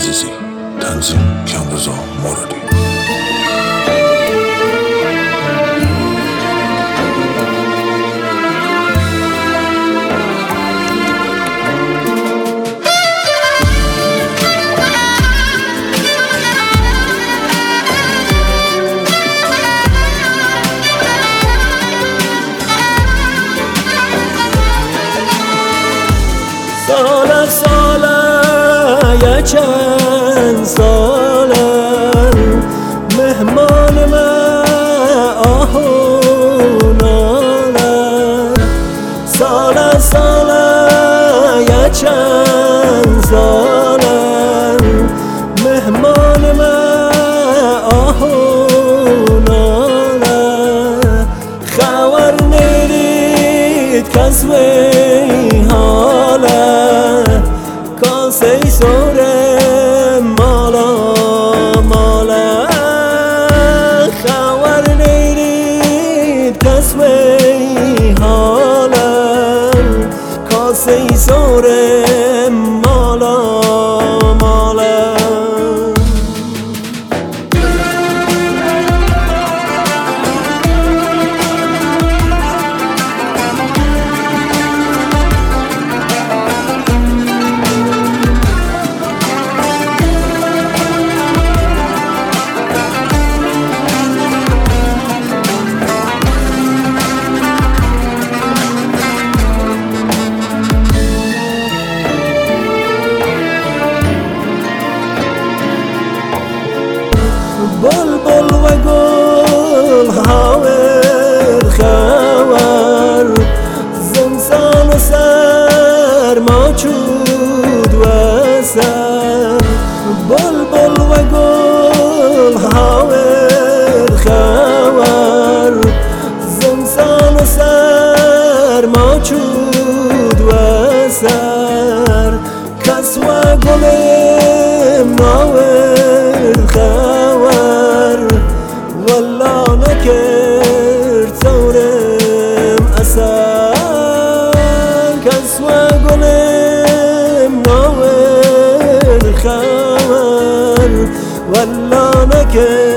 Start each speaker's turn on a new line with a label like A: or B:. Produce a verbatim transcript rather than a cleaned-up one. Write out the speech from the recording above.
A: عزیزی. تنظیم کیانرضا مرادی.
B: ساله ساله یه چند ساله مهمان من آهوناله. ساله ساله یه چند ساله مهمان من آهوناله. خبر نیرید کس وی حاله کاسه سوره مالا مالا. خبر نیرید کس وی حاله کاسه سوره مالا مالا. بلبل و گل هاور خور زمستان و سرما چود و سر. بلبل و گل هاور خور زمستان و سرما چود و سر. کس و گل ناور خور والله نکرد ثورم اثر. کس و گلم ناور خور والله نکرد